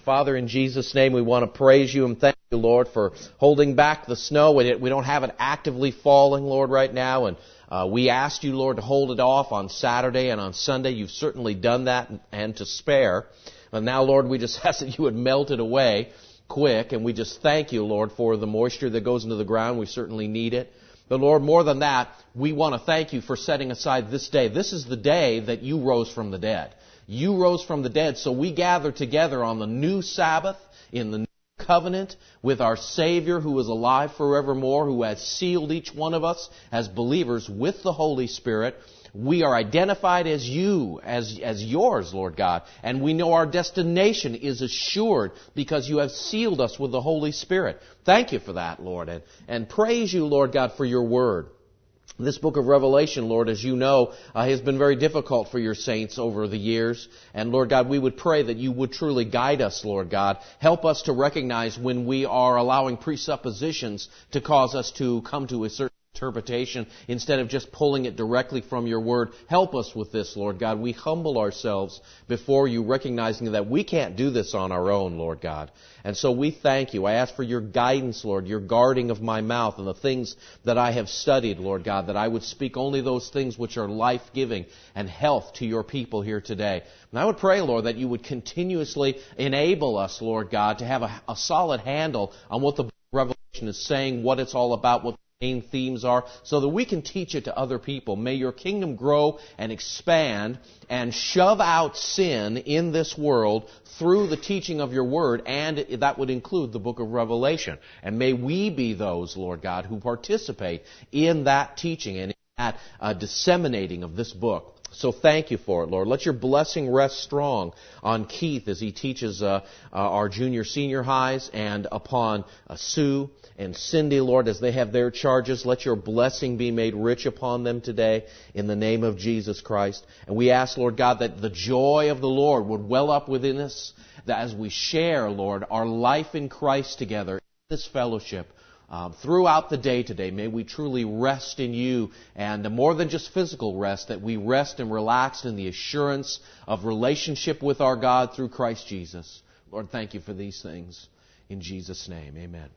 Father, in Jesus' name, we want to praise you and thank you, Lord, for holding back the snow. We don't have it actively falling, Lord, right now. And we asked you, Lord, to hold it off on Saturday and on Sunday. You've certainly done that and to spare. And now, Lord, we just ask that you would melt it away quick. And we just thank you, Lord, for the moisture that goes into the ground. We certainly need it. But Lord, more than that, we want to thank you for setting aside this day. This is the day that you rose from the dead. You rose from the dead, so we gather together on the new Sabbath in the new covenant with our Savior who is alive forevermore, who has sealed each one of us as believers with the Holy Spirit. We are identified as you, as yours, Lord God, and we know our destination is assured because you have sealed us with the Holy Spirit. Thank you for that, Lord, and praise you, Lord God, for your word. This book of Revelation, Lord, as you know, has been very difficult for your saints over the years. And, Lord God, we would pray that you would truly guide us, Lord God. Help us to recognize when we are allowing presuppositions to cause us to come to a certain interpretation instead of just pulling it directly from your word. Help us with this, Lord God. We humble ourselves before you, recognizing that we can't do this on our own, Lord God. And so we thank you. I ask for your guidance, Lord, your guarding of my mouth and the things that I have studied, Lord God, that I would speak only those things which are life-giving and health to your people here today. And I would pray, Lord, that you would continuously enable us, Lord God, to have a solid handle on what the book of Revelation is saying, what it's all about, what main themes are, so that we can teach it to other people. May your kingdom grow and expand and shove out sin in this world through the teaching of your word, and that would include the book of Revelation. And may we be those, Lord God, who participate in that teaching and in that disseminating of this book. So thank you for it, Lord. Let your blessing rest strong on Keith as he teaches our junior-senior highs, and upon Sue and Cindy, Lord, as they have their charges. Let your blessing be made rich upon them today in the name of Jesus Christ. And we ask, Lord God, that the joy of the Lord would well up within us, that as we share, Lord, our life in Christ together in this fellowship, throughout the day today, may we truly rest in you, and more than just physical rest, that we rest and relax in the assurance of relationship with our God through Christ Jesus. Lord, thank you for these things. In Jesus' name, amen.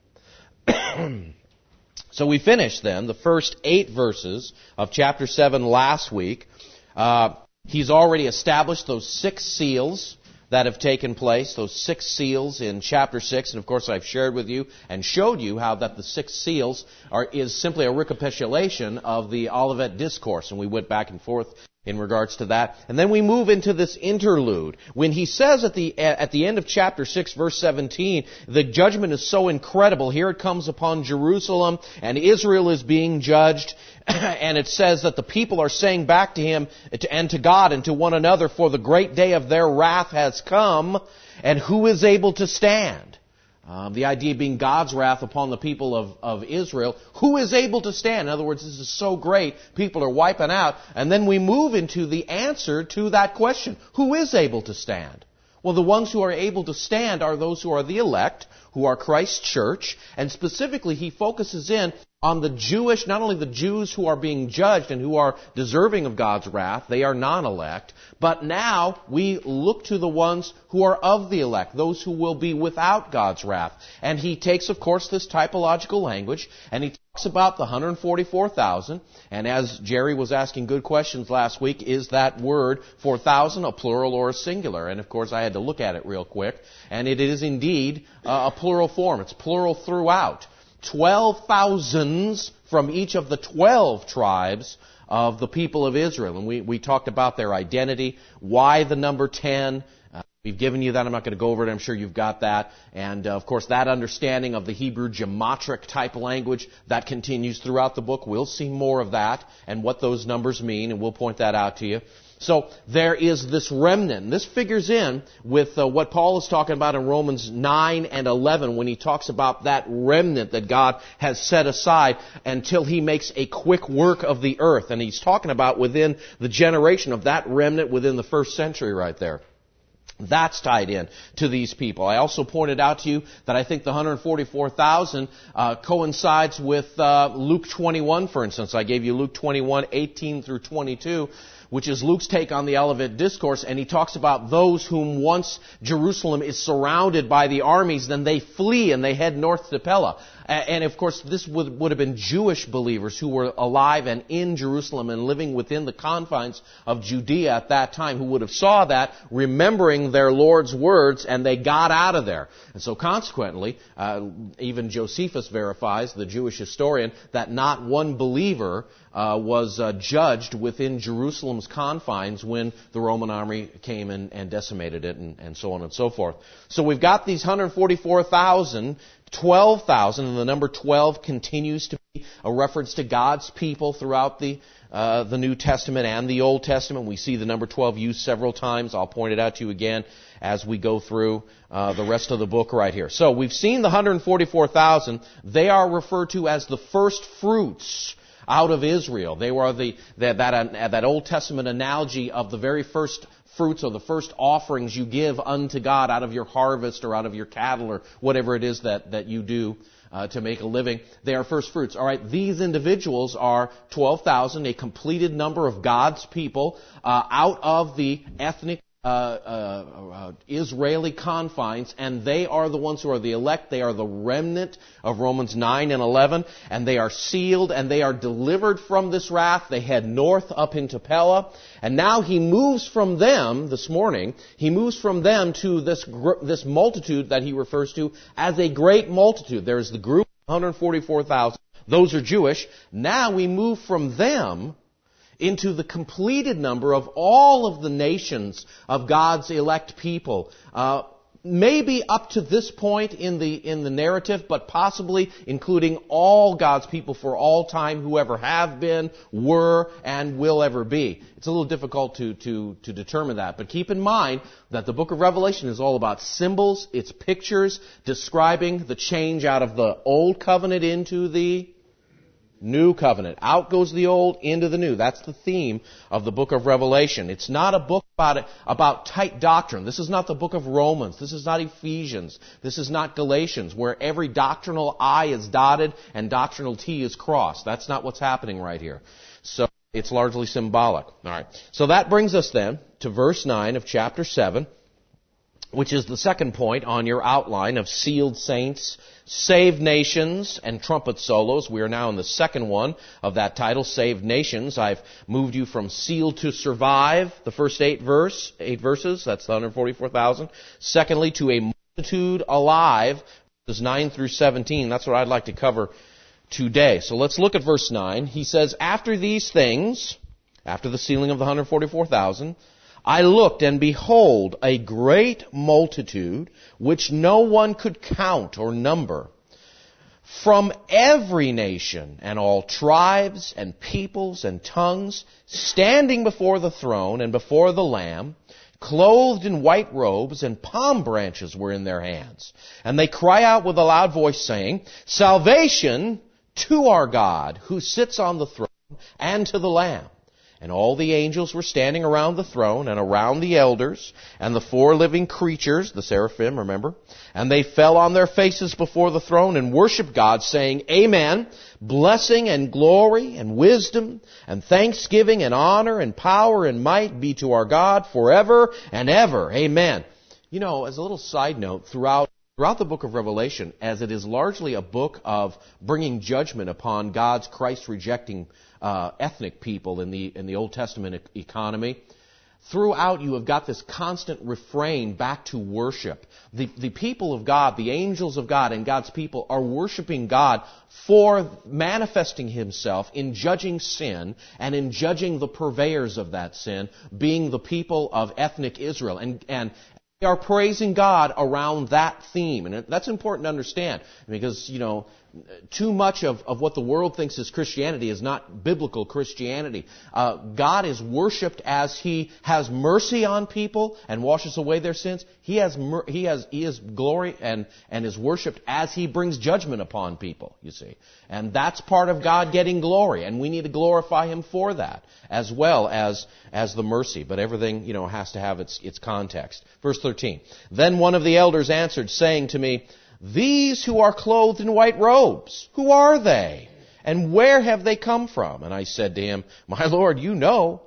So we finished then the first 8 verses of chapter 7 last week. He's already established those 6 seals that have taken place, those 6 seals in chapter 6. And of course I've shared with you and showed you how that the 6 seals is simply a recapitulation of the Olivet Discourse. And we went back and forth in regards to that. And then we move into this interlude. When he says at the end of chapter 6, verse 17, the judgment is so incredible. Here it comes upon Jerusalem, and Israel is being judged. And it says that the people are saying back to him and to God and to one another, for the great day of their wrath has come, and who is able to stand? The idea being God's wrath upon the people of Israel. Who is able to stand? In other words, this is so great, people are wiping out. And then we move into the answer to that question. Who is able to stand? Well, the ones who are able to stand are those who are the elect, who are Christ's church. And specifically, he focuses in on the Jewish, not only the Jews who are being judged and who are deserving of God's wrath, they are non-elect, but now we look to the ones who are of the elect, those who will be without God's wrath. And he takes, of course, this typological language, and he talks about the 144,000, and as Jerry was asking good questions last week, is that word 4,000 a plural or a singular? And of course I had to look at it real quick, and it is indeed a plural form. It's plural throughout. 12 thousands from each of the 12 tribes of the people of Israel. And we talked about their identity, why the number 10. We've given you that. I'm not going to go over it. I'm sure you've got that. And, of course, that understanding of the Hebrew geometric type language, that continues throughout the book. We'll see more of that and what those numbers mean, and we'll point that out to you. So there is this remnant. This figures in with what Paul is talking about in Romans 9 and 11 when he talks about that remnant that God has set aside until he makes a quick work of the earth. And he's talking about within the generation of that remnant within the first century right there. That's tied in to these people. I also pointed out to you that I think the 144,000 coincides with Luke 21, for instance. I gave you Luke 21, 18 through 22, which is Luke's take on the Olivet Discourse, and he talks about those whom once Jerusalem is surrounded by the armies, then they flee and they head north to Pella. And of course, this would have been Jewish believers who were alive and in Jerusalem and living within the confines of Judea at that time, who would have saw that, remembering their Lord's words, and they got out of there. And so consequently, even Josephus verifies, the Jewish historian, that not one believer was judged within Jerusalem's confines when the Roman army came and decimated it, and so on and so forth. So we've got these 144,000, 12,000, and the number 12 continues to be a reference to God's people throughout the New Testament and the Old Testament. We see the number 12 used several times. I'll point it out to you again as we go through the rest of the book right here. So we've seen the 144,000. They are referred to as the first fruits out of Israel. They were that Old Testament analogy of the very first fruits or the first offerings you give unto God out of your harvest or out of your cattle or whatever it is that you do to make a living. They are first fruits. All right, these individuals are 12,000, a completed number of God's people out of the ethnic Israeli confines, and they are the ones who are the elect. They are the remnant of Romans 9 and 11, and they are sealed, and they are delivered from this wrath. They head north up into Pella, and now he moves from them, this morning, he moves from them to this multitude that he refers to as a great multitude. There's the group, 144,000. Those are Jewish. Now we move from them into the completed number of all of the nations of God's elect people. Maybe up to this point in the narrative, but possibly including all God's people for all time, who ever have been, were, and will ever be. It's a little difficult to determine that. But keep in mind that the book of Revelation is all about symbols, it's pictures describing the change out of the old covenant into the New covenant. Out goes the old, into the new. That's the theme of the book of Revelation. It's not a book about tight doctrine. This is not the book of Romans. This is not Ephesians. This is not Galatians, where every doctrinal I is dotted and doctrinal T is crossed. That's not what's happening right here. So it's largely symbolic. All right. So that brings us then to verse 9 of chapter 7, which is the second point on your outline of sealed saints, saved nations, and trumpet solos. We are now in the second one of that title, Saved Nations. I've moved you from sealed to survive, the first eight verses, that's the 144,000. Secondly, to a multitude alive, verses 9 through 17. That's what I'd like to cover today. So let's look at verse 9. He says, after these things, after the sealing of the 144,000, I looked, and behold, a great multitude, which no one could count or number, from every nation and all tribes and peoples and tongues, standing before the throne and before the Lamb, clothed in white robes, and palm branches were in their hands. And they cry out with a loud voice, saying, Salvation to our God, who sits on the throne, and to the Lamb. And all the angels were standing around the throne and around the elders and the four living creatures, the seraphim, remember? And they fell on their faces before the throne and worshiped God, saying, Amen, blessing and glory and wisdom and thanksgiving and honor and power and might be to our God forever and ever. Amen. You know, as a little side note, throughout the book of Revelation, as it is largely a book of bringing judgment upon God's Christ-rejecting ethnic people in the Old Testament economy, throughout you have got this constant refrain back to worship. The people of God, the angels of God and God's people are worshiping God for manifesting Himself in judging sin and in judging the purveyors of that sin, being the people of ethnic Israel. And they are praising God around that theme. And that's important to understand because, you know, too much of what the world thinks is Christianity is not biblical Christianity. God is worshipped as He has mercy on people and washes away their sins. He is glory and is worshipped as He brings judgment upon people, you see. And that's part of God getting glory, and we need to glorify Him for that, as well as the mercy. But everything, you know, has to have its context. Verse 13. Then one of the elders answered, saying to me, These who are clothed in white robes, who are they? And where have they come from? And I said to him, My Lord, you know.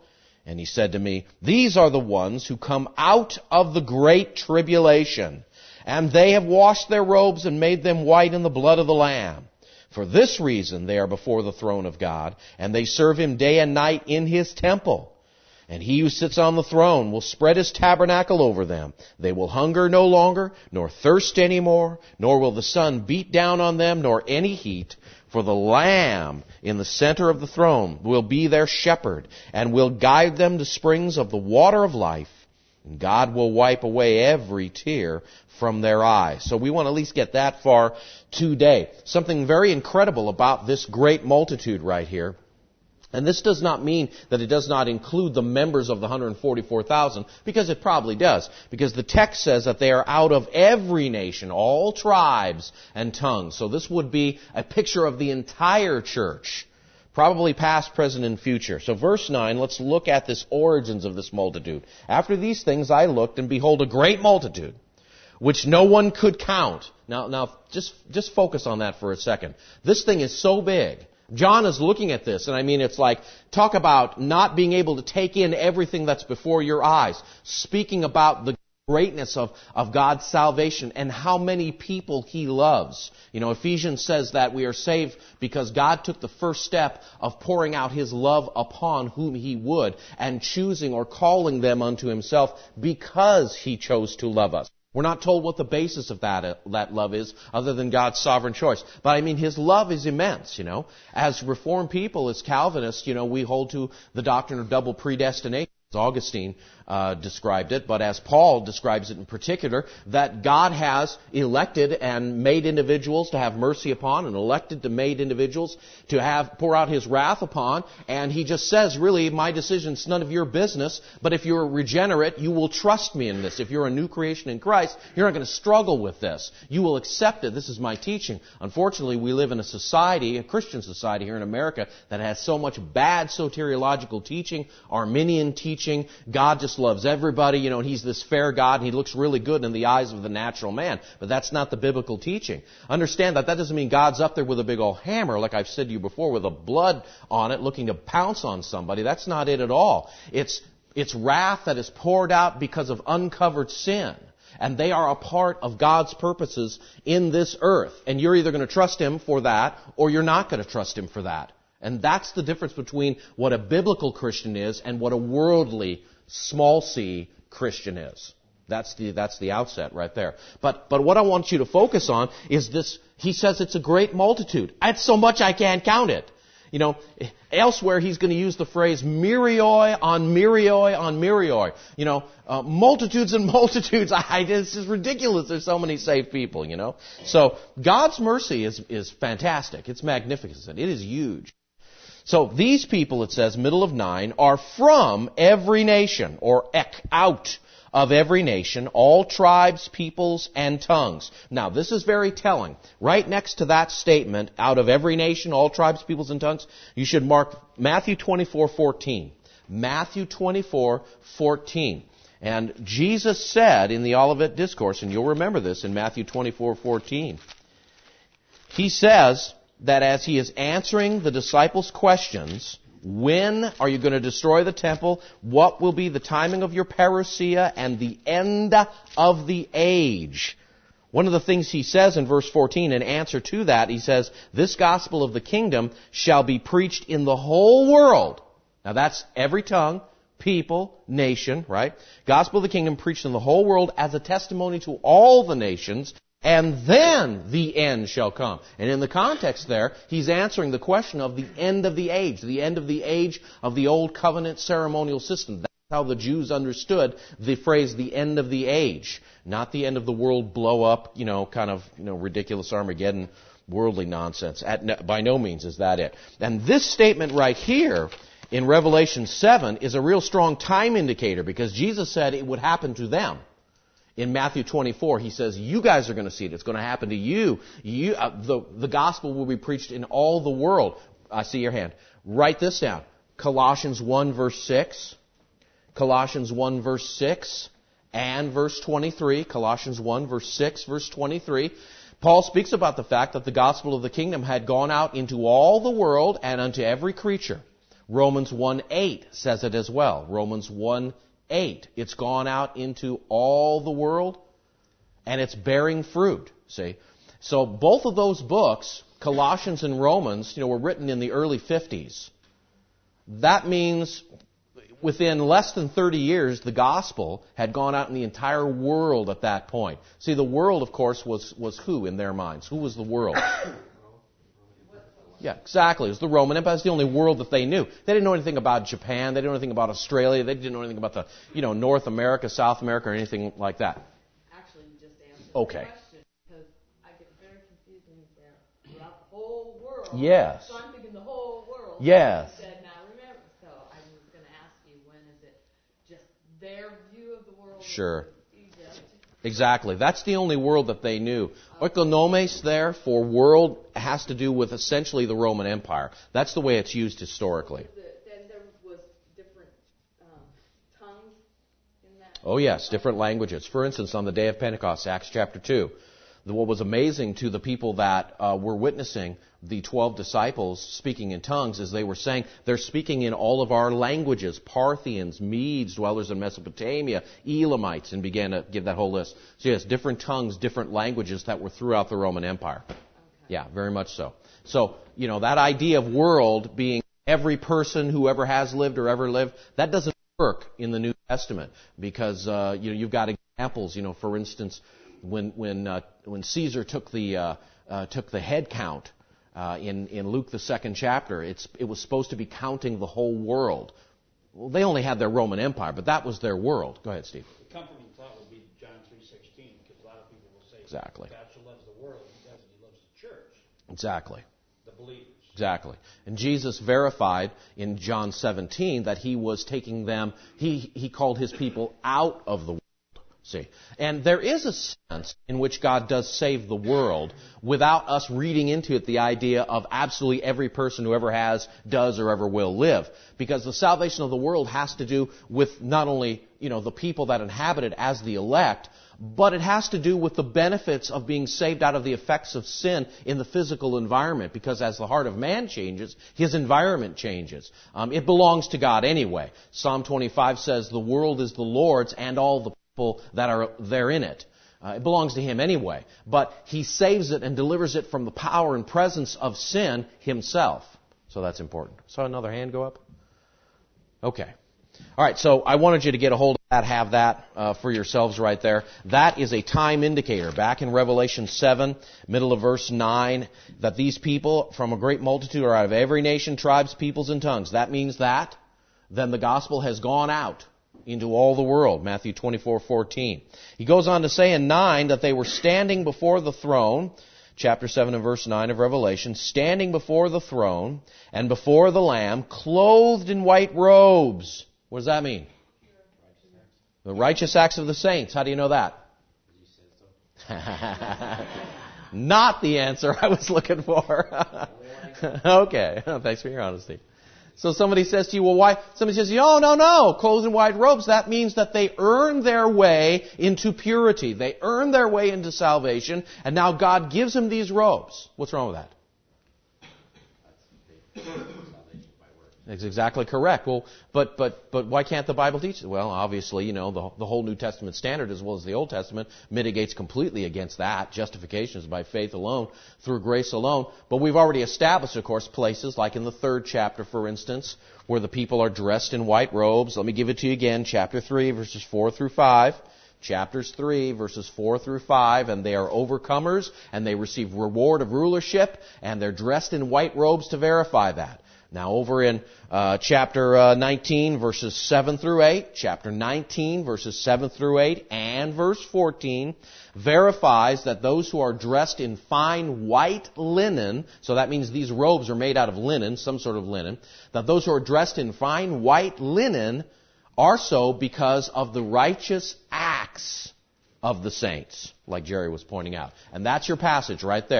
And he said to me, these are the ones who come out of the great tribulation, and they have washed their robes and made them white in the blood of the Lamb. For this reason they are before the throne of God, and they serve him day and night in his temple. And he who sits on the throne will spread his tabernacle over them. They will hunger no longer, nor thirst any more, nor will the sun beat down on them, nor any heat. For the Lamb in the center of the throne will be their shepherd, and will guide them to springs of the water of life. And God will wipe away every tear from their eyes. So we want to at least get that far today. Something very incredible about this great multitude right here. And this does not mean that it does not include the members of the 144,000, because it probably does. Because the text says that they are out of every nation, all tribes and tongues. So this would be a picture of the entire church, probably past, present, and future. So verse 9, let's look at this origins of this multitude. After these things I looked, and behold, a great multitude, which no one could count. Now, just focus on that for a second. This thing is so big. John is looking at this, and I mean, it's like, talk about not being able to take in everything that's before your eyes. Speaking about the greatness of God's salvation and how many people He loves. You know, Ephesians says that we are saved because God took the first step of pouring out His love upon whom He would and choosing or calling them unto Himself because He chose to love us. We're not told what the basis of that love is, other than God's sovereign choice. But I mean, His love is immense, you know. As Reformed people, as Calvinists, you know, we hold to the doctrine of double predestination. As Augustine described it, but as Paul describes it in particular, that God has elected and made individuals to have mercy upon, and elected to made individuals to pour out His wrath upon, and He just says, really, my decision's none of your business, but if you're regenerate, you will trust me in this. If you're a new creation in Christ, you're not going to struggle with this. You will accept it. This is my teaching. Unfortunately, we live in a society, a Christian society here in America, that has so much bad soteriological teaching, Arminian teaching. God just loves everybody, you know, and He's this fair God, and He looks really good in the eyes of the natural man. But that's not the biblical teaching. Understand that doesn't mean God's up there with a big old hammer, like I've said to you before, with a blood on it, looking to pounce on somebody. That's not it at all. It's wrath that is poured out because of uncovered sin. And they are a part of God's purposes in this earth. And you're either going to trust Him for that, or you're not going to trust Him for that. And that's the difference between what a biblical Christian is and what a worldly, small c Christian is. That's the outset right there. But what I want you to focus on is this. He says it's a great multitude. It's so much I can't count it. You know, elsewhere he's going to use the phrase myrioi on myrioi on myrioi. You know, multitudes and multitudes. This is ridiculous. There's so many saved people, you know. So God's mercy is fantastic. It's magnificent. It is huge. So these people, it says, middle of 9, are from every nation, or out of every nation, all tribes, peoples, and tongues. Now, this is very telling. Right next to that statement, out of every nation, all tribes, peoples, and tongues, you should mark Matthew 24:14. Matthew 24:14. And Jesus said in the Olivet Discourse, and you'll remember this in Matthew 24:14, He says that as He is answering the disciples' questions, when are you going to destroy the temple? What will be the timing of your parousia and the end of the age? One of the things He says in verse 14 in answer to that, He says, this gospel of the kingdom shall be preached in the whole world. Now that's every tongue, people, nation, right? Gospel of the kingdom preached in the whole world as a testimony to all the nations, and then the end shall come. And in the context there, He's answering the question of the end of the age of the old covenant ceremonial system. That's how the Jews understood the phrase, the end of the age. Not the end of the world blow up, you know, kind of, you know, ridiculous Armageddon, worldly nonsense. By no means is that it. And this statement right here in Revelation 7 is a real strong time indicator, because Jesus said it would happen to them. In Matthew 24, He says, you guys are going to see it. It's going to happen to you. The gospel will be preached in all the world. I see your hand. Write this down. Colossians 1 verse 6. Colossians 1 verse 6 and verse 23. Colossians 1 verse 6, verse 23. Paul speaks about the fact that the gospel of the kingdom had gone out into all the world and unto every creature. Romans 1:8 says it as well. Romans 1:8. It's gone out into all the world, and it's bearing fruit. See? So both of those books, Colossians and Romans, were written in the early 50s. That means within less than 30 years, the gospel had gone out in the entire world at that point. See, the world, of course, was who in their minds? Who was the world? Yeah, exactly. It was the Roman Empire. It's the only world that they knew. They didn't know anything about Japan. They didn't know anything about Australia. They didn't know anything about the, North America, South America, or anything like that. Actually, you just answered Okay. the question, because I get very confused when you say throughout the whole world. Yes. So I'm thinking the whole world. Yes. You said, now remember. So I was going to ask you, when is it just their view of the world? Sure. Egypt? Exactly. That's the only world that they knew. Oikonomos there for world has to do with essentially the Roman Empire. That's the way it's used historically. Then there was different tongues in that? Oh yes, different languages. For instance, on the day of Pentecost, Acts chapter 2, what was amazing to the people that were witnessing the 12 disciples speaking in tongues is they were saying they're speaking in all of our languages, Parthians, Medes, dwellers in Mesopotamia, Elamites, and began to give that whole list. So yes, different tongues, different languages that were throughout the Roman Empire. Okay. Yeah, very much so. So, that idea of world being every person who ever has lived or ever lived, that doesn't work in the New Testament because, you've got examples, for instance, when Caesar took the head count in Luke the 2nd chapter, it was supposed to be counting the whole world. Well, they only had their Roman Empire, but that was their world. Go ahead, Steve. The comforting thought would be John 3:16, because a lot of people will say, Exactly. God so loves the world, he loves the church, Exactly. the believers. Exactly. And Jesus verified in John 17 that he was taking them, he called his people out of the world. See, and there is a sense in which God does save the world without us reading into it the idea of absolutely every person who ever has, does, or ever will live. Because the salvation of the world has to do with not only, the people that inhabit it as the elect, but it has to do with the benefits of being saved out of the effects of sin in the physical environment. Because as the heart of man changes, his environment changes. It belongs to God anyway. Psalm 25 says, the world is the Lord's and all the people that are there in it. It belongs to him anyway. But he saves it and delivers it from the power and presence of sin himself. So that's important. Saw another hand go up? Okay. All right, so I wanted you to get a hold of that, have that for yourselves right there. That is a time indicator. Back in Revelation 7, middle of verse 9, that these people from a great multitude are out of every nation, tribes, peoples, and tongues. That means that then the gospel has gone out into all the world, Matthew 24:14. He goes on to say in 9 that they were standing before the throne, chapter 7 and verse 9 of Revelation, standing before the throne and before the Lamb, clothed in white robes. What does that mean? The righteous acts of the saints. How do you know that? Not the answer I was looking for. Okay, thanks for your honesty. So somebody says to you, well, why? Somebody says, no, clothed in white robes. That means that they earn their way into purity. They earn their way into salvation, and now God gives them these robes. What's wrong with that? That's exactly correct. Well, but why can't the Bible teach it? Well, obviously, the whole New Testament standard as well as the Old Testament mitigates completely against that. Justification is by faith alone, through grace alone. But we've already established, of course, places like in the 3rd chapter, for instance, where the people are dressed in white robes. Let me give it to you again. Chapter 3, verses 4 through 5. Chapters 3, verses 4 through 5, and they are overcomers, and they receive reward of rulership, and they're dressed in white robes to verify that. Now over in chapter 19, verses 7 through 8, chapter 19, verses 7 through 8, and verse 14, verifies that those who are dressed in fine white linen, so that means these robes are made out of linen, some sort of linen, that those who are dressed in fine white linen are so because of the righteous acts of the saints, like Jerry was pointing out. And that's your passage right there.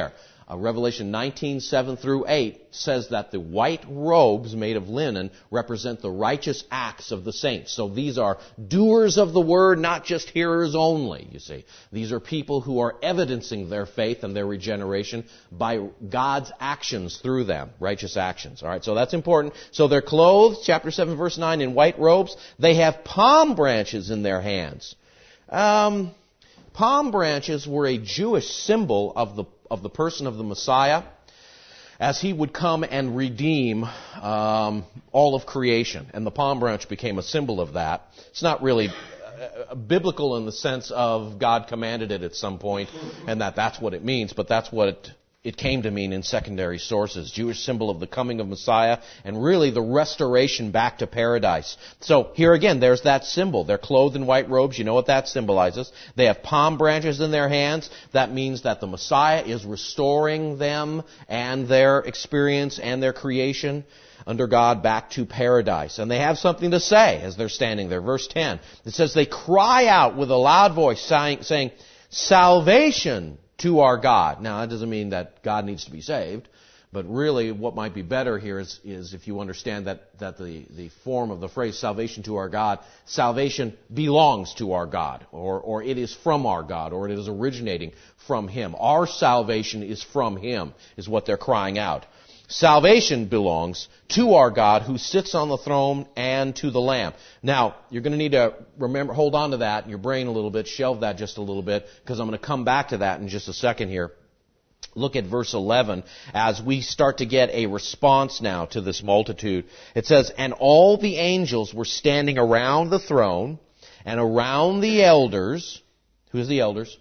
Revelation 19:7 through 8 says that the white robes made of linen represent the righteous acts of the saints. So these are doers of the word, not just hearers only, you see. These are people who are evidencing their faith and their regeneration by God's actions through them, righteous actions. All right, so that's important. So they're clothed, chapter 7, verse 9, in white robes. They have palm branches in their hands. Palm branches were a Jewish symbol of the person of the Messiah, as he would come and redeem all of creation. And the palm branch became a symbol of that. It's not really biblical in the sense of God commanded it at some point, and that's what it means, but that's what it came to mean in secondary sources. Jewish symbol of the coming of Messiah, and really the restoration back to paradise. So here again, there's that symbol. They're clothed in white robes. You know what that symbolizes. They have palm branches in their hands. That means that the Messiah is restoring them and their experience and their creation under God back to paradise. And they have something to say as they're standing there. Verse 10, it says, they cry out with a loud voice, saying, salvation to our God. Now, that doesn't mean that God needs to be saved, but really what might be better here is if you understand that the form of the phrase salvation to our God, salvation belongs to our God, or it is from our God, or it is originating from Him. Our salvation is from Him, is what they're crying out. Salvation belongs to our God who sits on the throne and to the Lamb. Now, you're going to need to hold on to that in your brain a little bit, shelve that just a little bit, because I'm going to come back to that in just a second here. Look at verse 11 as we start to get a response now to this multitude. It says, and all the angels were standing around the throne and around the elders. Who's the elders?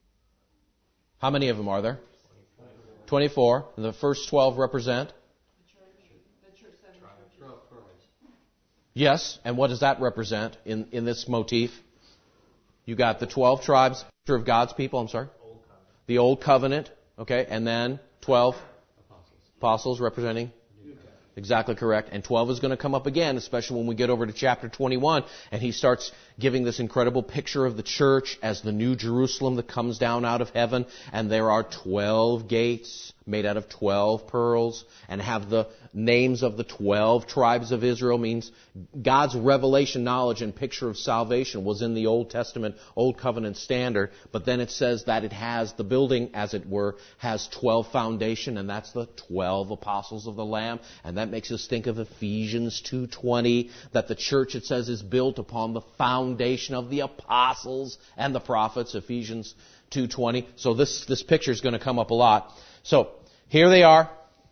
How many of them are there? 24. And the first 12 represent? The church. Yes. And what does that represent in this motif? You got the 12 tribes, picture of God's people, the Old Covenant. Okay. And then 12 apostles representing? Exactly correct. And 12 is going to come up again, especially when we get over to chapter 21. And he starts giving this incredible picture of the church as the new Jerusalem that comes down out of heaven. And there are 12 gates made out of 12 pearls, and have the names of the 12 tribes of Israel. Means God's revelation knowledge and picture of salvation was in the Old Testament, Old Covenant standard. But then it says that it has, the building, as it were, has 12 foundation, and that's the 12 apostles of the Lamb. And that makes us think of Ephesians 2:20, that the church, it says, is built upon the foundation of the apostles and the prophets, Ephesians 2:20. So this picture is going to come up a lot. So here they are,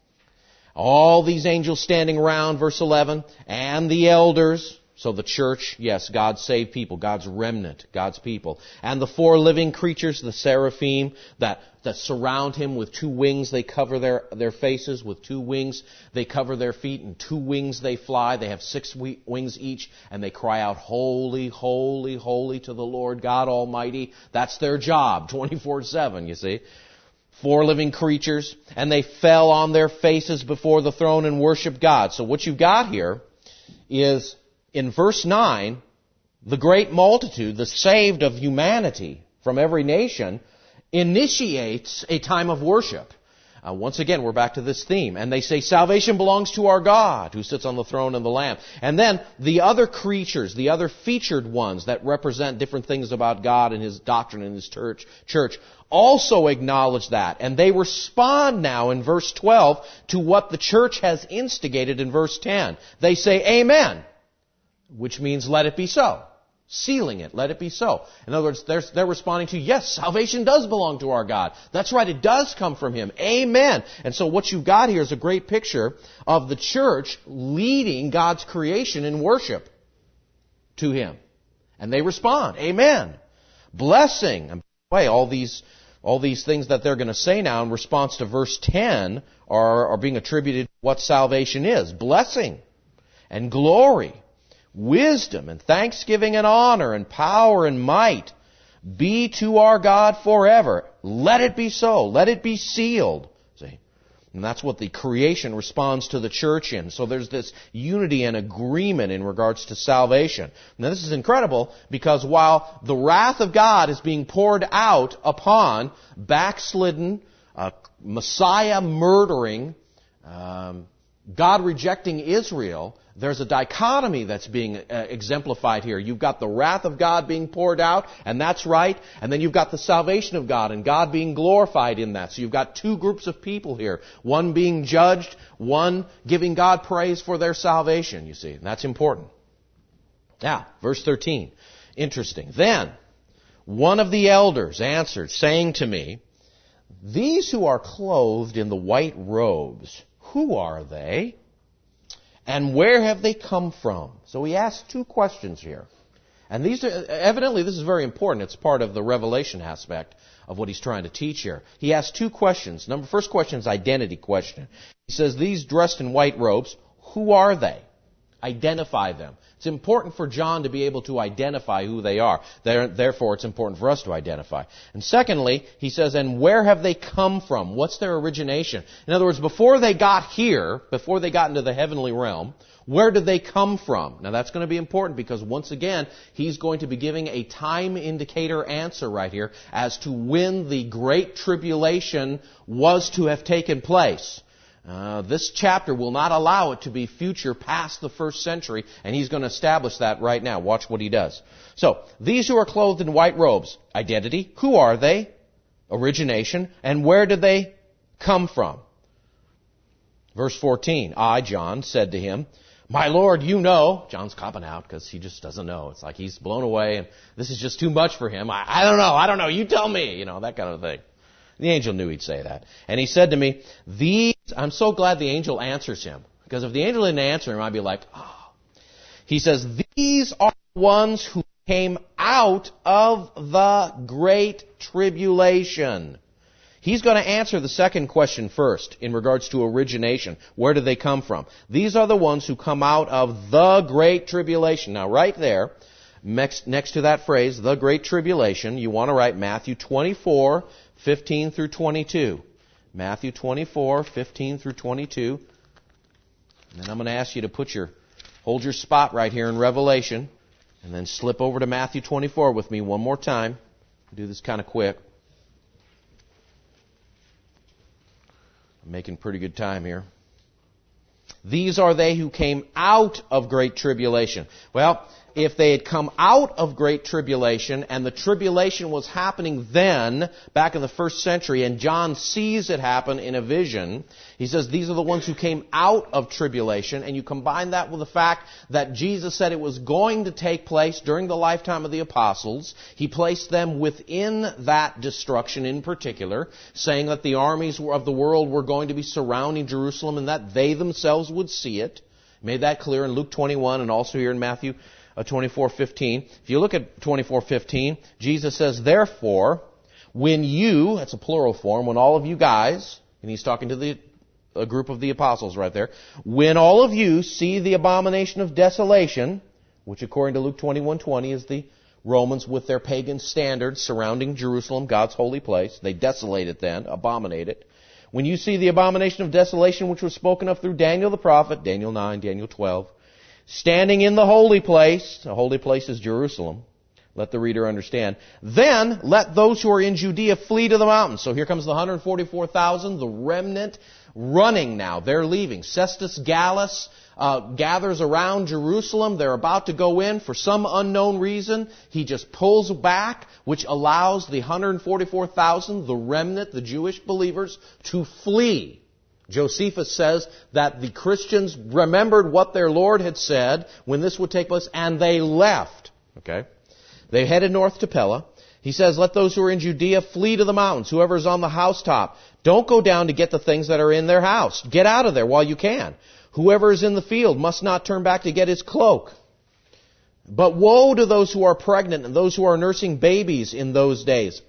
all these angels standing around, verse 11, and the elders. So the church, yes, God's saved people, God's remnant, God's people. And the 4 living creatures, the seraphim, that surround Him with 2 wings. They cover their faces with 2 wings. They cover their feet, and 2 wings they fly. They have 6 wings each, and they cry out, holy, holy, holy to the Lord God Almighty. That's their job, 24/7, you see. 4 living creatures, and they fell on their faces before the throne and worshiped God. So what you've got here is, in verse 9, the great multitude, the saved of humanity from every nation, initiates a time of worship. Once again, we're back to this theme. And they say, salvation belongs to our God who sits on the throne and the Lamb. And then the other creatures, the other featured ones that represent different things about God and His doctrine and His church, also acknowledge that. And they respond now in verse 12 to what the church has instigated in verse 10. They say, amen, which means let it be so. Sealing it, let it be so. In other words, they're responding to, yes, salvation does belong to our God. That's right, it does come from Him. Amen. And so what you've got here is a great picture of the church leading God's creation in worship to Him. And they respond, amen. Blessing. And by the way, all these things that they're going to say now in response to verse 10 are being attributed to what salvation is. Blessing and glory, wisdom and thanksgiving and honor and power and might be to our God forever. Let it be so. Let it be sealed. See? And that's what the creation responds to the church in. So there's this unity and agreement in regards to salvation. Now this is incredible, because while the wrath of God is being poured out upon backslidden, Messiah murdering, God-rejecting Israel, there's a dichotomy that's being exemplified here. You've got the wrath of God being poured out, and that's right. And then you've got the salvation of God, and God being glorified in that. So you've got two groups of people here. One being judged, one giving God praise for their salvation, you see. And that's important. Now, verse 13. Interesting. Then, one of the elders answered, saying to me, these who are clothed in the white robes, who are they? And where have they come from? So he asked two questions here. And these are, evidently this is very important. It's part of the revelation aspect of what he's trying to teach here. He asked two questions. First question is identity question. He says, these dressed in white robes, who are they? Identify them. It's important for John to be able to identify who they are. Therefore, it's important for us to identify. And secondly, he says, and where have they come from? What's their origination? In other words, before they got here, before they got into the heavenly realm, where did they come from? Now that's going to be important because once again, he's going to be giving a time indicator answer right here as to when the Great Tribulation was to have taken place. This chapter will not allow it to be future past the first century, and he's going to establish that right now. Watch what he does. So, these who are clothed in white robes, identity, who are they? Origination, and where did they come from? Verse 14, I, John, said to him, my Lord, you know. John's copping out because he just doesn't know. It's like he's blown away, and this is just too much for him. I don't know, you tell me, that kind of thing. The angel knew he'd say that. And he said to me, I'm so glad the angel answers him. Because if the angel didn't answer him, I'd be like, oh. He says, these are the ones who came out of the Great Tribulation. He's going to answer the second question first in regards to origination. Where did they come from? These are the ones who come out of the Great Tribulation. Now right there, next to that phrase, the Great Tribulation, you want to write Matthew 24, 15 through 22. Matthew 24, 15 through 22. And then I'm going to ask you to hold your spot right here in Revelation, and then slip over to Matthew 24 with me one more time. I'll do this kind of quick. I'm making pretty good time here. These are they who came out of great tribulation. Well, if they had come out of great tribulation, and the tribulation was happening then, back in the first century, and John sees it happen in a vision, he says these are the ones who came out of tribulation, and you combine that with the fact that Jesus said it was going to take place during the lifetime of the apostles. He placed them within that destruction in particular, saying that the armies of the world were going to be surrounding Jerusalem and that they themselves would see it. Made that clear in Luke 21 and also here in Matthew 24:15. If you look at 24:15, Jesus says, therefore, when you, that's a plural form, when all of you guys, and he's talking to a group of the apostles right there, when all of you see the abomination of desolation, which according to Luke 21:20 is the Romans with their pagan standards surrounding Jerusalem, God's holy place, they desolate it then, abominate it. When you see the abomination of desolation which was spoken of through Daniel the prophet, Daniel 9, Daniel 12, standing in the holy place is Jerusalem, let the reader understand, then let those who are in Judea flee to the mountains. So here comes the 144,000, the remnant, running now. They're leaving. Cestus Gallus gathers around Jerusalem. They're about to go in for some unknown reason. He just pulls back, which allows the 144,000, the remnant, the Jewish believers, to flee. Josephus says that the Christians remembered what their Lord had said when this would take place, and they left. Okay? They headed north to Pella. He says, let those who are in Judea flee to the mountains. Whoever is on the housetop, don't go down to get the things that are in their house. Get out of there while you can. Whoever is in the field must not turn back to get his cloak. But woe to those who are pregnant and those who are nursing babies in those days.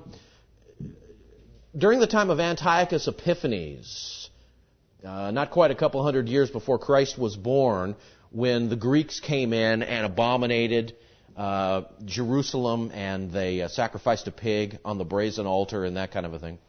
During the time of Antiochus Epiphanes, not quite a couple hundred years before Christ was born, when the Greeks came in and abominated Jerusalem, and they sacrificed a pig on the brazen altar and that kind of a thing.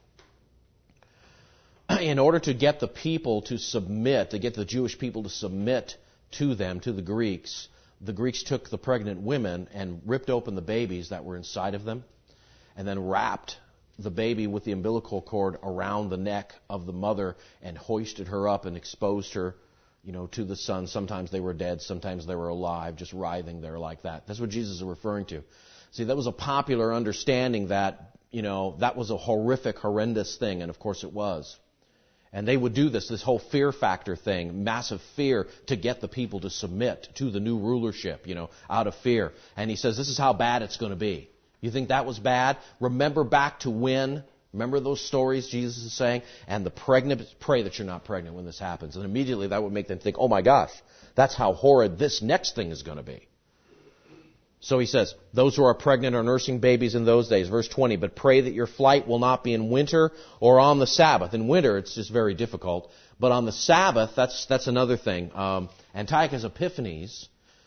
In order to get the people to submit, to get the Jewish people to submit to them, to the Greeks took the pregnant women and ripped open the babies that were inside of them, and then wrapped the baby with the umbilical cord around the neck of the mother and hoisted her up and exposed her, to the sun. Sometimes they were dead, sometimes they were alive, just writhing there like that. That's what Jesus is referring to. See, that was a popular understanding that, that was a horrific, horrendous thing, and of course it was. And they would do this whole fear factor thing, massive fear to get the people to submit to the new rulership, out of fear. And he says, this is how bad it's going to be. You think that was bad? Remember back to when? Remember those stories Jesus is saying? And the pregnant, pray that you're not pregnant when this happens. And immediately that would make them think, oh my gosh, that's how horrid this next thing is going to be. So he says, those who are pregnant or nursing babies in those days, verse 20, but pray that your flight will not be in winter or on the Sabbath. In winter, it's just very difficult. But on the Sabbath, that's another thing. Antiochus Epiphanes,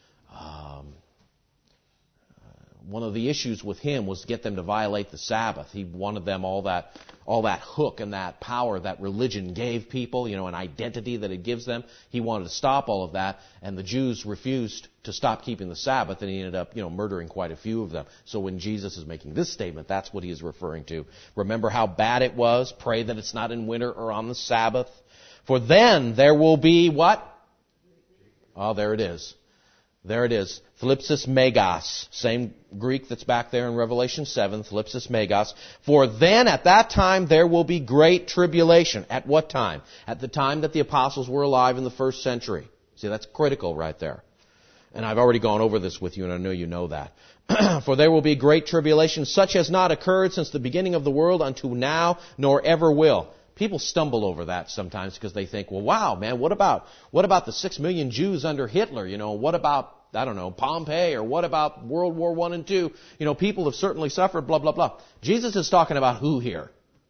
one of the issues with him was to get them to violate the Sabbath. He wanted them all that hook and that power that religion gave people, an identity that it gives them. He wanted to stop all of that, and the Jews refused to stop keeping the Sabbath, and he ended up, murdering quite a few of them. So when Jesus is making this statement, that's what he is referring to. Remember how bad it was? Pray that it's not in winter or on the Sabbath. For then there will be what? Oh, there it is. There it is. Thlipsis Megos. Same Greek that's back there in Revelation 7. Thlipsis Megos. For then at that time there will be great tribulation. At what time? At the time that the apostles were alive in the first century. See, that's critical right there. And I've already gone over this with you, and I know you know that. For there will be great tribulation, such as not occurred since the beginning of the world unto now, nor ever will. People stumble over that sometimes because they think, well, wow, man, what about the 6 million Jews under Hitler? What about, I don't know, Pompeii, or what about World War I and II? People have certainly suffered, blah, blah, blah. Jesus is talking about who here?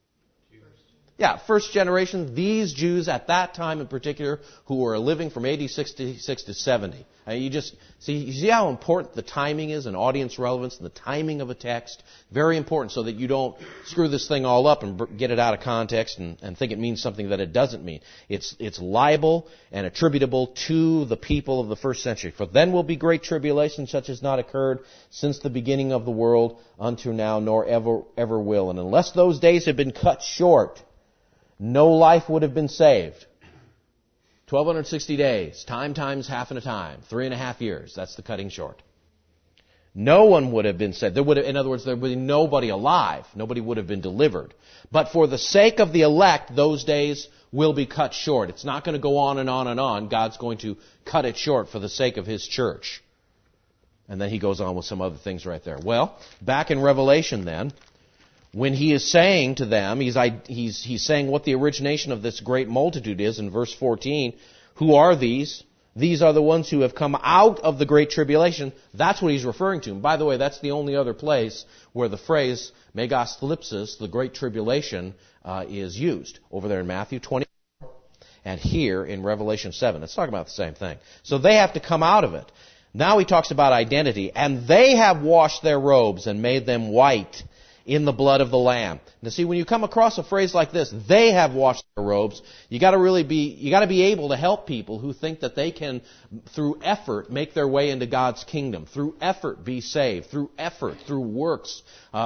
Yeah, first generation, these Jews at that time in particular who were living from AD 66 to 70. You see how important the timing is and audience relevance and the timing of a text? Very important so that you don't screw this thing all up and get it out of context and think it means something that it doesn't mean. It's liable and attributable to the people of the first century. For then will be great tribulation such as not occurred since the beginning of the world unto now, nor ever will. And unless those days had been cut short, no life would have been saved. 1,260 days, time times half and a time, 3.5 years. That's the cutting short. No one would have been saved. In other words, there would be nobody alive. Nobody would have been delivered. But for the sake of the elect, those days will be cut short. It's not going to go on and on and on. God's going to cut it short for the sake of His church. And then he goes on with some other things right there. Well, back in Revelation then, when he is saying to them, he's saying what the origination of this great multitude is in verse 14. Who are these? These are the ones who have come out of the great tribulation. That's what he's referring to. And by the way, that's the only other place where the phrase Megos Thlipsis, the great tribulation, is used. Over there in Matthew 24 and here in Revelation 7. It's talking about the same thing. So they have to come out of it. Now he talks about identity. And they have washed their robes and made them white in the blood of the Lamb. Now see, when you come across a phrase like this, they have washed their robes, you got to be able to help people who think that they can, through effort, make their way into God's kingdom. Through effort, be saved. Through effort, through works,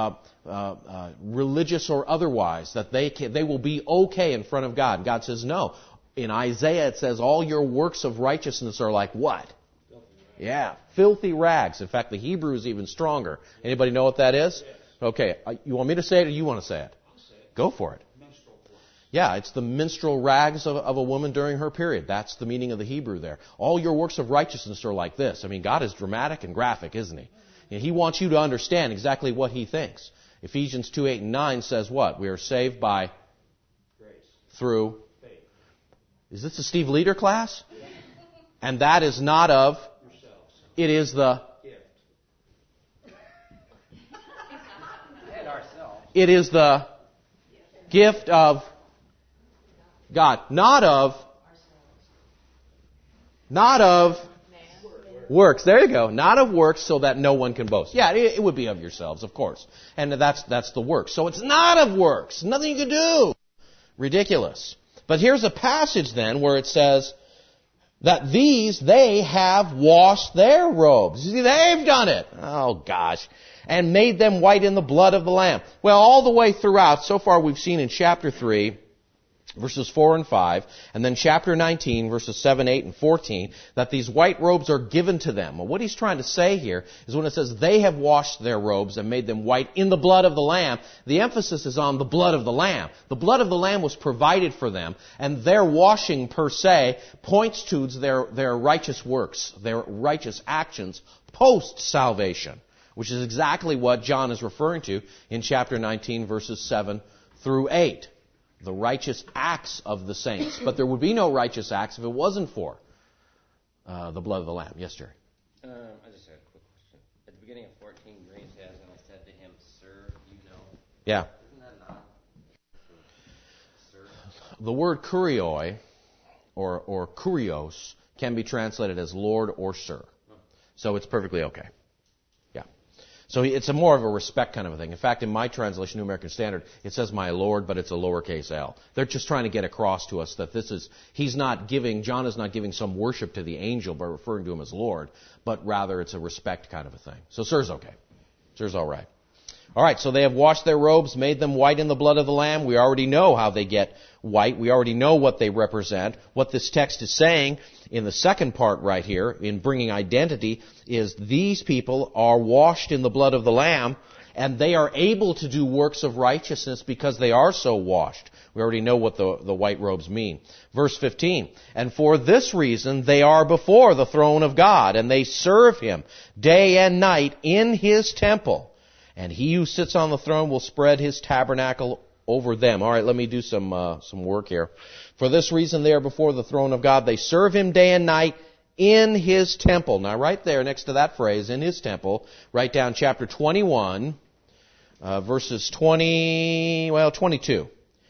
religious or otherwise, that they will be okay in front of God. And God says no. In Isaiah it says all your works of righteousness are like what? Yeah, filthy rags. In fact, the Hebrew is even stronger. Anybody know what that is? Okay, you want me to say it or you want to say it? I'll say it. Go for it. Menstrual clothes. Yeah, it's the menstrual rags of a woman during her period. That's the meaning of the Hebrew there. All your works of righteousness are like this. I mean, God is dramatic and graphic, isn't He? And He wants you to understand exactly what He thinks. Ephesians 2, 8, and 9 says what? We are saved by Grace. Through Faith. Is this a Steve Leader class? And that is not of Yourselves. it is the Gift. it is the gift of God, not of works. There you go. Not of works so that no one can boast. Yeah, it would be of yourselves, of course. And that's the work. So it's not of works. Nothing you can do. Ridiculous. But here's a passage then where it says, that they have washed their robes. You see, they've done it. Oh gosh. And made them white in the blood of the Lamb. Well, all the way throughout, so far we've seen in chapter 3, verses 4 and 5, and then chapter 19, verses 7, 8, and 14, that these white robes are given to them. Well, what he's trying to say here is when it says they have washed their robes and made them white in the blood of the Lamb, the emphasis is on the blood of the Lamb. The blood of the Lamb was provided for them, and their washing per se points to their righteous works, their righteous actions post-salvation, which is exactly what John is referring to in chapter 19, verses 7 through 8. The righteous acts of the saints. But there would be no righteous acts if it wasn't for the blood of the Lamb. Yes, Jerry? I just had a quick question. At the beginning of 14, Green says, and I said to him, Sir, you know. Yeah. Isn't that not? Sir? The word kurioi, or kurios, can be translated as Lord or Sir. So it's perfectly okay. So it's more of a respect kind of a thing. In fact, in my translation, New American Standard, it says my Lord, but it's a lowercase l. They're just trying to get across to us that John is not giving some worship to the angel by referring to him as Lord, but rather it's a respect kind of a thing. So Sir's okay. Sir's all right. All right, so they have washed their robes, made them white in the blood of the Lamb. We already know how they get white. We already know what they represent. What this text is saying in the second part right here, in bringing identity, is these people are washed in the blood of the Lamb, and they are able to do works of righteousness because they are so washed. We already know what the white robes mean. Verse 15, and for this reason they are before the throne of God, and they serve Him day and night in His temple. And He who sits on the throne will spread His tabernacle over them. All right, let me do some work here. For this reason they are before the throne of God. They serve Him day and night in His temple. Now right there next to that phrase, in His temple, write down chapter 21, verses 22.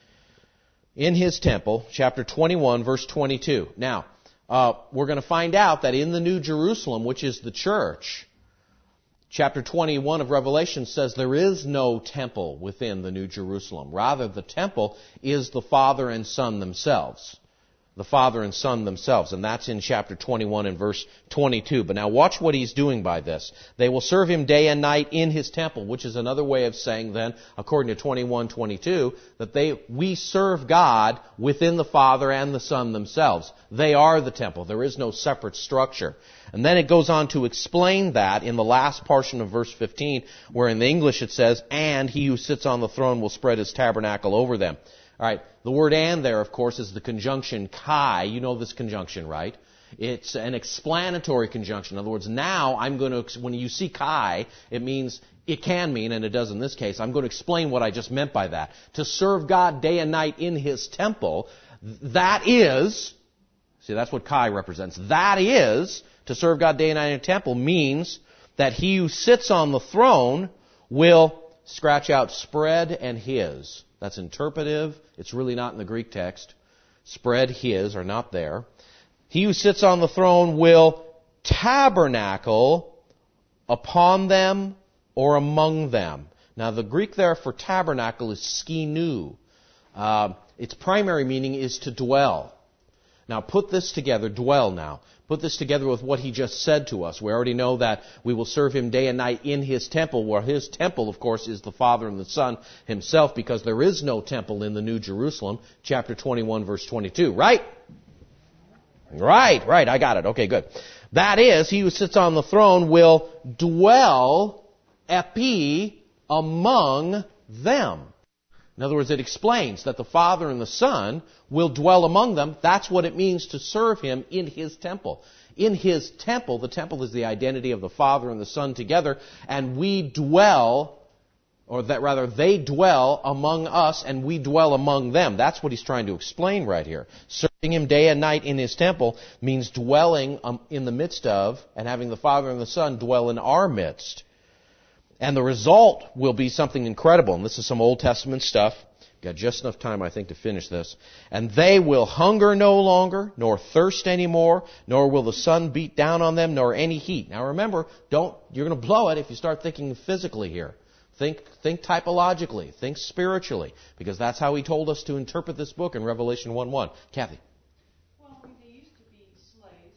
In His temple, chapter 21, verse 22. Now, we're going to find out that in the New Jerusalem, which is the church, chapter 21 of Revelation says there is no temple within the New Jerusalem. Rather, the temple is the Father and Son themselves. The Father and Son themselves. And that's in chapter 21 and verse 22. But now watch what he's doing by this. They will serve Him day and night in His temple, which is another way of saying then, according to 21:22, that we serve God within the Father and the Son themselves. They are the temple. There is no separate structure. And then it goes on to explain that in the last portion of verse 15, where in the English it says, and He who sits on the throne will spread His tabernacle over them. All right, the word and there, of course, is the conjunction kai. You know this conjunction, right? It's an explanatory conjunction. In other words, now when you see kai, it can mean, and it does in this case, I'm going to explain what I just meant by that. To serve God day and night in His temple, that is, see, that's what kai represents. That is, to serve God day and night in a temple means that He who sits on the throne will scratch out spread and His. That's interpretive. It's really not in the Greek text. Spread His are not there. He who sits on the throne will tabernacle upon them or among them. Now the Greek there for tabernacle is skinu. Its primary meaning is to dwell. Now put this together, dwell now. Put this together with what he just said to us. We already know that we will serve Him day and night in His temple, where His temple, of course, is the Father and the Son Himself, because there is no temple in the New Jerusalem. Chapter 21, verse 22. Right? Right. I got it. Okay, good. That is, He who sits on the throne will dwell epi among them. In other words, it explains that the Father and the Son will dwell among them. That's what it means to serve Him in His temple. In His temple, the temple is the identity of the Father and the Son together, and we dwell, or that rather, they dwell among us, and we dwell among them. That's what he's trying to explain right here. Serving Him day and night in His temple means dwelling in the midst of, and having the Father and the Son dwell in our midst. And the result will be something incredible. And this is some Old Testament stuff. Got just enough time, I think, to finish this. And they will hunger no longer, nor thirst anymore, nor will the sun beat down on them, nor any heat. Now remember, you're going to blow it if you start thinking physically here. Think typologically. Think spiritually. Because that's how He told us to interpret this book in Revelation 1:1. Kathy. Well, they used to be slaves.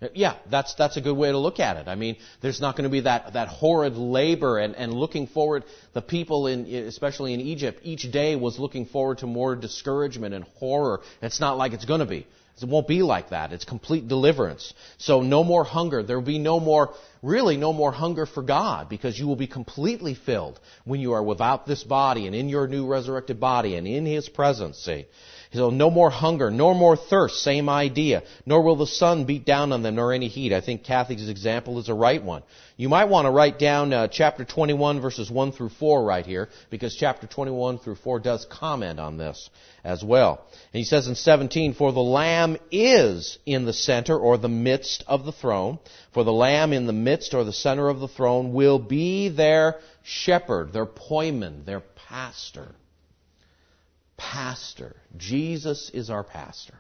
Yeah, that's a good way to look at it. I mean, there's not going to be that horrid labor and looking forward. The people especially in Egypt, each day was looking forward to more discouragement and horror. It's not like it's going to be. It won't be like that. It's complete deliverance. So no more hunger. There will be no more hunger for God, because you will be completely filled when you are without this body and in your new resurrected body and in His presence, see. So no more hunger, nor more thirst, same idea. Nor will the sun beat down on them, nor any heat. I think Kathy's example is a right one. You might want to write down chapter 21, verses 1 through 4 right here, because chapter 21 through 4 does comment on this as well. And he says in 17, for the Lamb is in the center or the midst of the throne. For the Lamb in the midst or the center of the throne will be their shepherd, their poimen, their pastor. Pastor. Jesus is our pastor.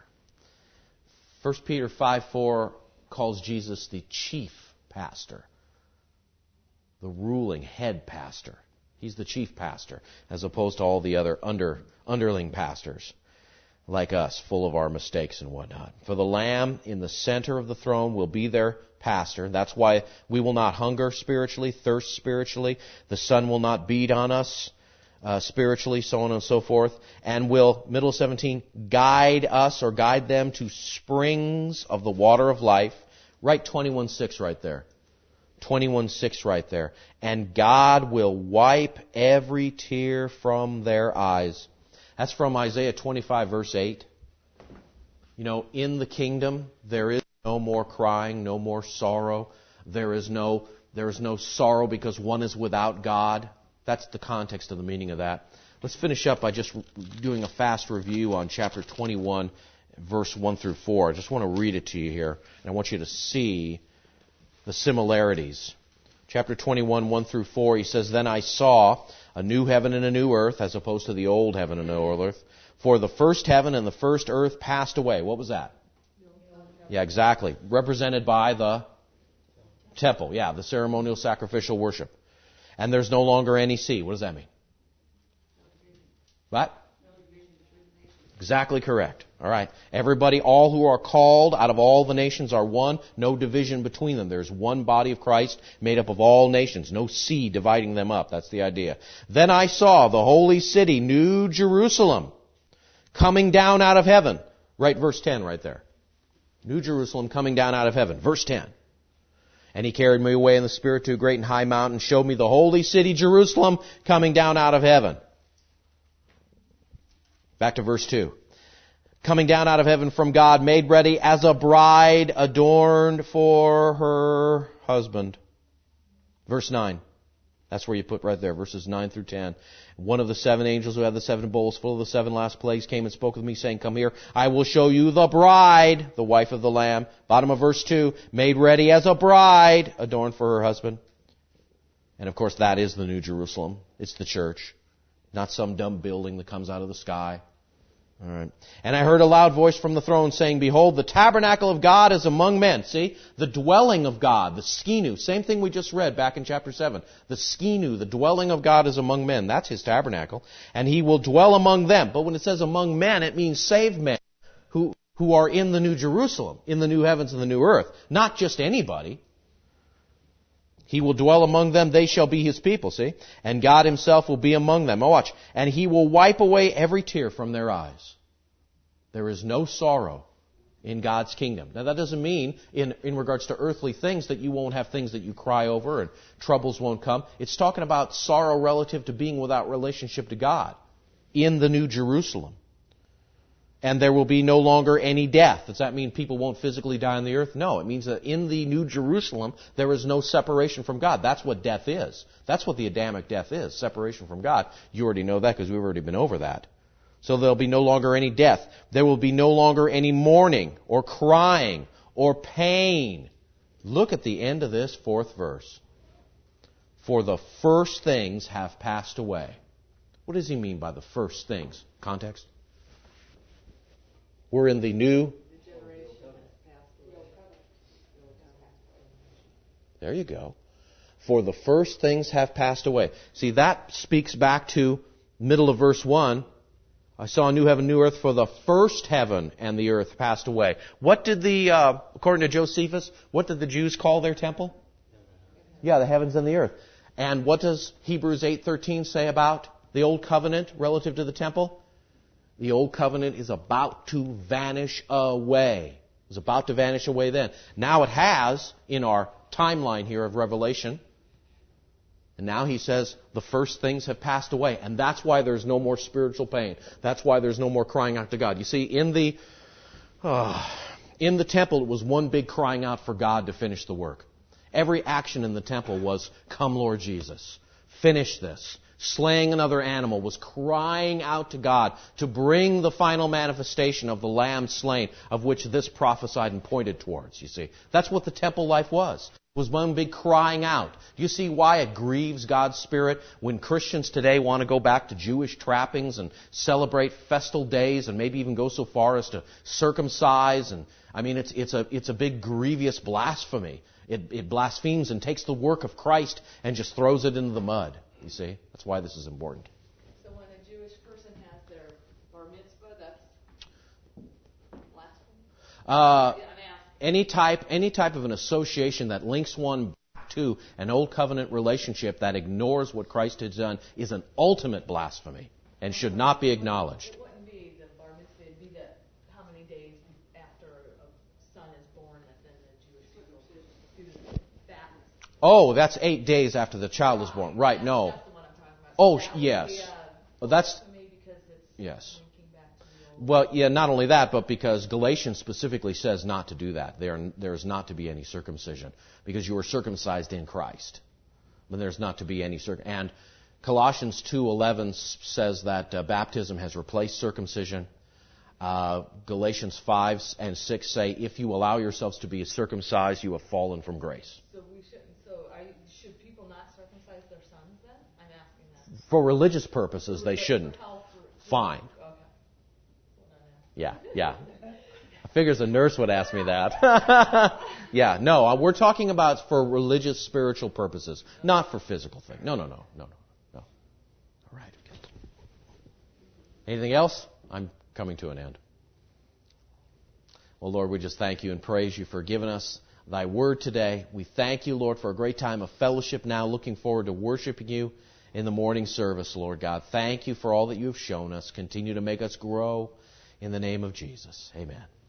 1 Peter 5:4 calls Jesus the chief pastor, the ruling head pastor. He's the chief pastor, as opposed to all the other underling pastors like us, full of our mistakes and whatnot. For the Lamb in the center of the throne will be their pastor. That's why we will not hunger spiritually, thirst spiritually. The sun will not beat on us spiritually, so on and so forth, and will, middle of 17, guide us or guide them to springs of the water of life. Write 21:6 right there. 21:6 right there. And God will wipe every tear from their eyes. That's from Isaiah 25, verse 8. You know, in the kingdom, there is no more crying, no more sorrow. There is no sorrow because one is without God. That's the context of the meaning of that. Let's finish up by just doing a fast review on chapter 21, verse 1 through 4. I just want to read it to you here, and I want you to see the similarities. Chapter 21, 1 through 4, he says, then I saw a new heaven and a new earth, as opposed to the old heaven and old earth. For the first heaven and the first earth passed away. What was that? Yeah, exactly. Represented by the temple. Yeah, the ceremonial sacrificial worship. And there's no longer any sea. What does that mean? What? Exactly correct. All right. Everybody, all who are called out of all the nations are one. No division between them. There's one body of Christ made up of all nations. No sea dividing them up. That's the idea. Then I saw the holy city, New Jerusalem, coming down out of heaven. Right, verse 10 right there. New Jerusalem coming down out of heaven. Verse 10. And he carried me away in the Spirit to a great and high mountain, showed me the holy city, Jerusalem, coming down out of heaven. Back to verse 2. Coming down out of heaven from God, made ready as a bride adorned for her husband. Verse 9. That's where you put right there, verses 9 through 10. One of the seven angels who had the seven bowls full of the seven last plagues came and spoke with me, saying, come here, I will show you the bride, the wife of the Lamb. Bottom of verse 2, made ready as a bride, adorned for her husband. And of course that is the New Jerusalem. It's the church, not some dumb building that comes out of the sky. All right. And I heard a loud voice from the throne saying, behold, the tabernacle of God is among men. See? The dwelling of God, the skinu. Same thing we just read back in chapter 7. The skinu, the dwelling of God is among men. That's His tabernacle. And He will dwell among them. But when it says among men, it means saved men who are in the New Jerusalem, in the new heavens and the new earth. Not just anybody. He will dwell among them, they shall be His people, see? And God Himself will be among them. Oh, watch. And He will wipe away every tear from their eyes. There is no sorrow in God's kingdom. Now that doesn't mean, in regards to earthly things, that you won't have things that you cry over and troubles won't come. It's talking about sorrow relative to being without relationship to God in the New Jerusalem. And there will be no longer any death. Does that mean people won't physically die on the earth? No, it means that in the New Jerusalem, there is no separation from God. That's what death is. That's what the Adamic death is, separation from God. You already know that because we've already been over that. So there'll be no longer any death. There will be no longer any mourning or crying or pain. Look at the end of this fourth verse. For the first things have passed away. What does he mean by the first things? Context? We're in the new. There you go. For the first things have passed away. See, that speaks back to middle of verse 1. I saw a new heaven, new earth, for the first heaven and the earth passed away. What did according to Josephus, what did the Jews call their temple? Yeah, the heavens and the earth. And what does Hebrews 8:13 say about the old covenant relative to the temple? The old covenant is about to vanish away. It was about to vanish away then. Now it has in our timeline here of Revelation. And now he says the first things have passed away. And that's why there's no more spiritual pain. That's why there's no more crying out to God. You see, in the temple, it was one big crying out for God to finish the work. Every action in the temple was, "Come, Lord Jesus, finish this." Slaying another animal was crying out to God to bring the final manifestation of the Lamb slain, of which this prophesied and pointed towards, you see. That's what the temple life was. It was one big crying out. Do you see why it grieves God's Spirit when Christians today want to go back to Jewish trappings and celebrate festal days and maybe even go so far as to circumcise? And I mean, it's a big grievous blasphemy. It blasphemes and takes the work of Christ and just throws it into the mud. You see? That's why this is important. So when a Jewish person has their bar mitzvah, that's blasphemy? Any type of an association that links one back to an old covenant relationship that ignores what Christ has done is an ultimate blasphemy and should not be acknowledged. It wouldn't be the bar mitzvah, it'd be how many days after a son is born that then the Jewish people do that. Oh, that's 8 days after the child is born. Right, no. That's the one I'm talking about. Oh, That would yes. be, Well, that's... blasphemy because it's Yes. linking back to the old. Well, yeah, not only that, but because Galatians specifically says not to do that. There is not to be any circumcision because you are circumcised in Christ. But there's not to be any And Colossians 2:11 says that baptism has replaced circumcision. Galatians 5 and 6 say, if you allow yourselves to be circumcised, you have fallen from grace. So we shouldn't. Should people not circumcise their sons then? I'm asking that. For religious purposes, they shouldn't. Fine. Okay. Yeah. I figures a nurse would ask me that. Yeah, no, we're talking about for religious, spiritual purposes, not for physical things. No. All right. Anything else? I'm coming to an end. Well, Lord, we just thank you and praise you for giving us thy word today. We thank you, Lord, for a great time of fellowship now, looking forward to worshiping you in the morning service, Lord God. Thank you for all that you have shown us. Continue to make us grow in the name of Jesus. Amen.